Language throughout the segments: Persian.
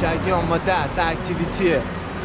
شگی آماده است اکتیویتیه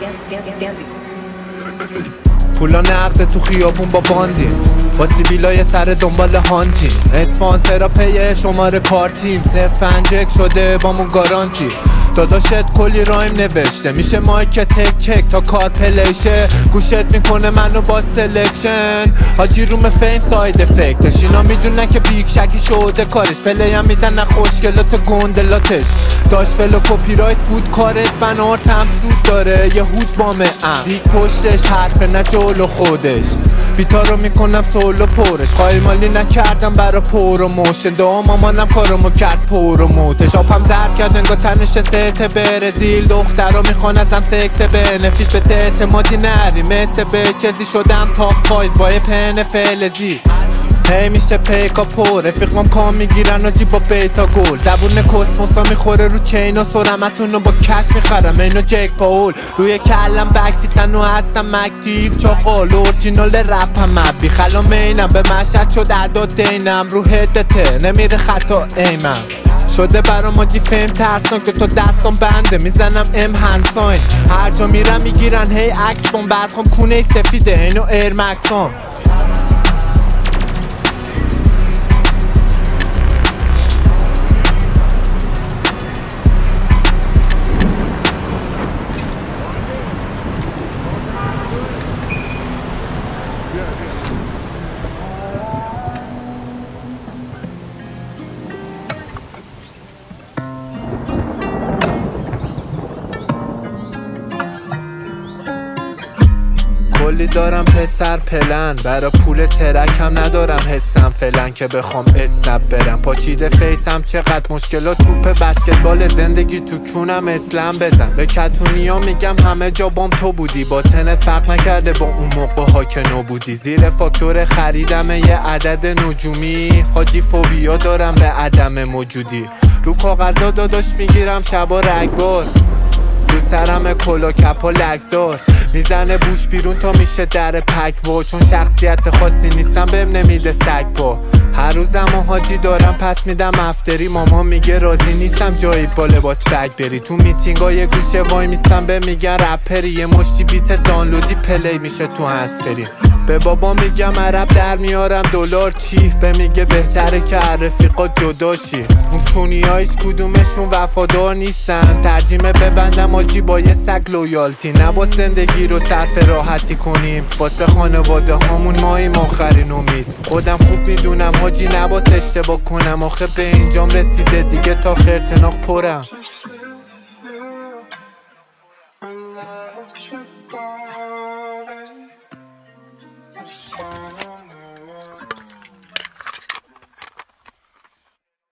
پولا نقده تو خیابون با باندی با سیبیلای سر دنبال هانتی اسپانسرا پی شماره کارتیم صرف فنجک شده بامون گارانتی داداشت کلی رایم نوشته میشه مایک تک چک تا کار پلیشه گوشت میکنه منو با سلکشن حاجی روم فیم ساید افکتش اینا میدونن که بیگ شکی شده کارش پلیم میدن نه خوشگلات گندلاتش داشت فلو کپی رایت بود کارت بنارت هم سود داره یه هود بامه بیگ پشتش حرفه نه جلو خودش بیتا رو میکنم سولو پرش خواهی مالی نکردم برا پروموشن دا مامانم کارمو کرد پروموتش آبم ضرب کرد انگار تنش ست برزیل دختر رو میخوان ازم سکس بنفیت به اعتمادی نری مثل به چیزی شدم تاپ 5 با پن فلزی هی میشه پیکا پر رفیقام کام میگیرن و جی با بیتا گل زبون کسموسا میخوره رو چین و سرمتون رو با کش میخرم اینو جک پاول روی کلم بک فیتن و هستم اکتیو چاقال اورجینال رپ هم مبی خلا مینم به مشهد شد اعداد دینم رو هدته نمیره خطا ایمم شده برا ماجی فیم ترسناک که تو دستم بنده میزنم ام هنساین هر جا میرم میگیرن هی عکس بام بعد هم کونه سفیده اینو ایر مکسام کلی دارم پسر پلن برا پول ترکم ندارم حسم فلن که بخوام اسنپ برم پاچیده فیسم چقدر مشکلات توپ بسکتبال زندگی تو کونم اسلم بزن به کتونیا میگم همه جا بام تو بودی با تنت فرق نکرده با اون موقع ها که نو بودی زیر فاکتور خریدم یه عدد نجومی حاجی فوبیا دارم به عدم موجودی رو کاغذا داداش میگیرم شبا رگبار رو سرم کلا کپا لکدار میزنه بوش بیرون تا میشه در پک و چون شخصیت خاصی نیستم بهم نمیده سگ پا هر روزم و حاجی دارم پس میدم افتری ماما میگه راضی نیستم جایی با لباس بگ بری تو میتینگا یه گوشه وای میستم به میگن رپری یه مشتی بیت دانلودی پلی میشه تو هنسفری به بابا میگم عرب در میارم دلار چی به میگه بهتره که رفیقا جدا شی اون کونیایش کدومشون وفادار نیستن ترجیمه ببندم آجی با یه سگ لویالتی نه با زندگی رو صرف راحتی کنیم واسه خانواده هامون ماییم آخرین امید خودم خوب میدونم حاجی نباس اشتباه کنم آخه به اینجام رسیده دیگه تا خرتناق پرم